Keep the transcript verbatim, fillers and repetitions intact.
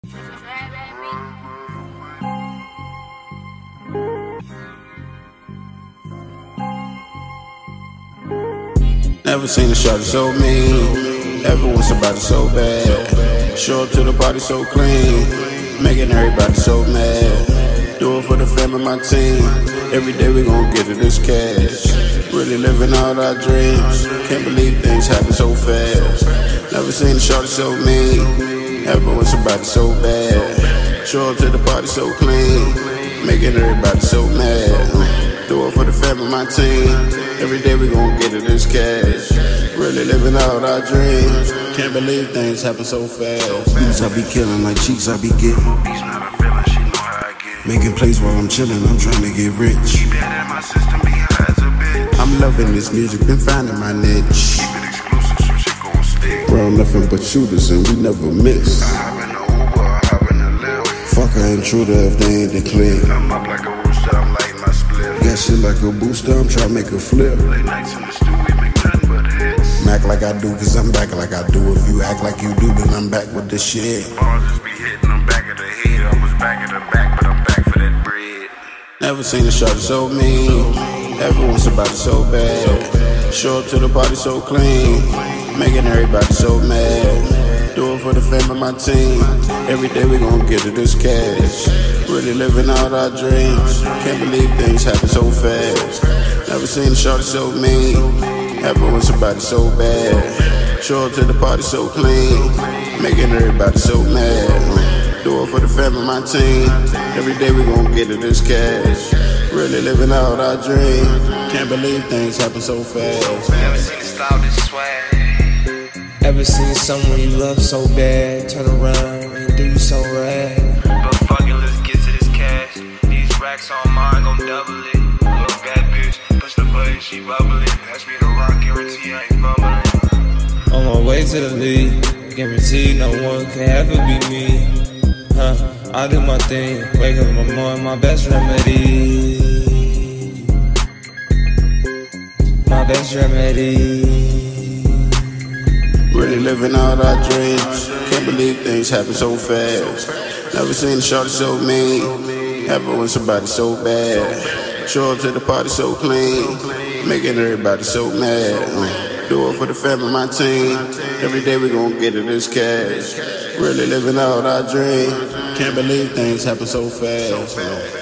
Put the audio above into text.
Never seen a shorty so mean. Ever want somebody so bad. Show up to the party so clean, making everybody so mad. Do it for the fam and my team. Every day we gon' get to this cash. Really living out our dreams. Can't believe things happen so fast. Never seen a shorty so mean. Ever want somebody so bad. Show up to the party so clean, making everybody so mad. Do it for the fam and my team. Every day we gon' get to this cash. Really living out our dreams. Can't believe things happen so fast. Beats I be killing like cheeks I be getting. Making plays while I'm chillin', I'm trying to get rich. I'm loving this music, been finding my niche. We're nothing but shooters and we never miss. Fuck an intruder if they ain't the click. I'm up like a rooster, I'm lighting my split. Got shit like a booster, I'm trying to make a flip. Late nights in the stew, we make nothing but hits. Act like I do, cause I'm back like I do. If you act like you do, then I'm back with the shit. Bars just be hitting, I'm back of the head. I was back of the back, but I'm back for that bread. Never seen a shorty so mean. Ever want somebody so bad. Show up to the party so clean, making everybody so mad. Do it for the fam and my team. Every day we gon' get to this cash. Really living out our dreams. Can't believe things happen so fast. Never seen a shorty so mean. Ever want somebody so bad. Show up to the party so clean, making everybody so mad. Do it for the fam and my team. Every day we gon' get to this cash. Really living out our dreams. Can't believe things happen so fast. Never seen a style this swag. Ever seen someone you love so bad turn around and do you so rad? But fuck it, let's get to this cash. These racks on mine, gon' double it. Little bad bitch, push the button, she bubbling. Pass me the rock, guarantee I ain't bubbling. On my way to the league, guaranteed no one can ever be me. Huh, I do my thing, wake up in the morning, my best remedy. My best remedy. Really living out our dreams. Can't believe things happen so fast. Never seen a shorty so mean. Ever want somebody so bad. Show up to the party so clean, making everybody so mad. Do it for the fam and my team. Every day we gon' get to this cash. Really living out our dreams. Can't believe things happen so fast.